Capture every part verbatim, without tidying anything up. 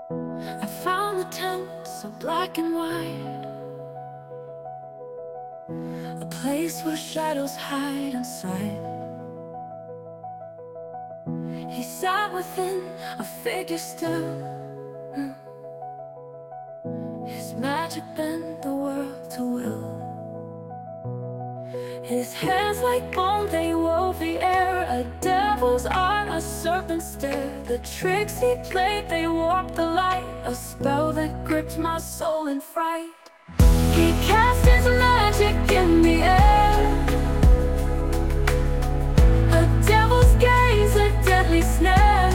I found the tent so black and white, a place where shadows hide inside. He sat within, a figure still. His magic bent the world to will. His hands like bone, they wove the air. A devil's art, a serpent's stare. The tricks he played, they warped the light. A spell that gripped my soul in fright. He cast his magic in the air. A devil's gaze, a deadly snare.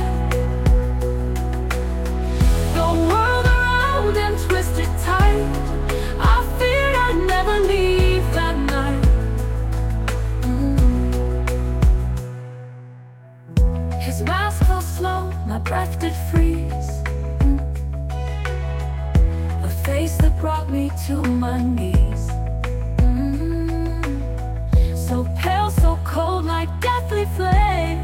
The world around him twisted tight. I feared I'd never leave that night. His mask fell slow, my breath did freeze. A face that brought me to my knees. mm. So pale, so cold, like deathly flame.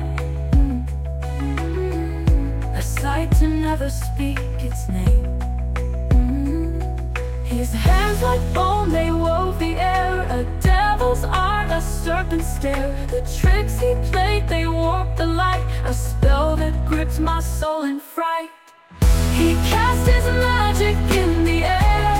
mm. A sight to never speak its name. mm. His hands like bone, they wove the air. A devil's art, a serpent's stare. The tricks he played, they warped the light. A spell that gripped my soul in fright. He cast his magic in the air.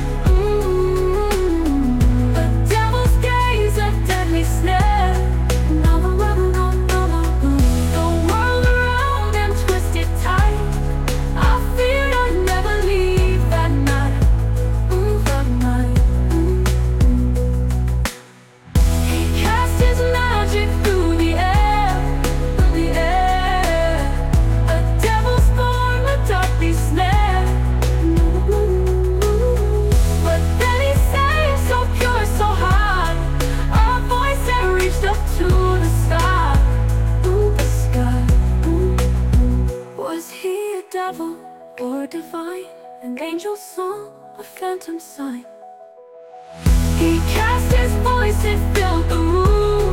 mm. A devil's gaze, a deadly snare. No, no, no, no, no, no. The world around him twisted tight. I feared I'd never leave that night. mm, That night. mm, mm. He cast his magic through the air, through the air. A devil's form, a darkly snare. But then he sang so pure, so high, a voice that reached up to the sky, ooh, the sky. ooh, ooh. Was he a devil or divine? An angel song, a phantom sign. He cast his voice, it filled the room.